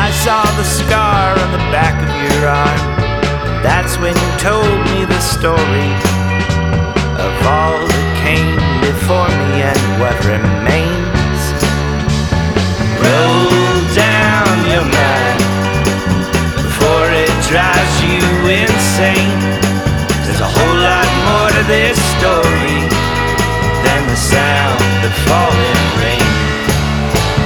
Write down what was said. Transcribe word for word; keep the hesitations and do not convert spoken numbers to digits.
I saw the scar on the back of your arm. That's when you told me the story of all that came before me and what remains. Roll down your mind before it drives you insane. There's a whole lot more to this story than the sound that falls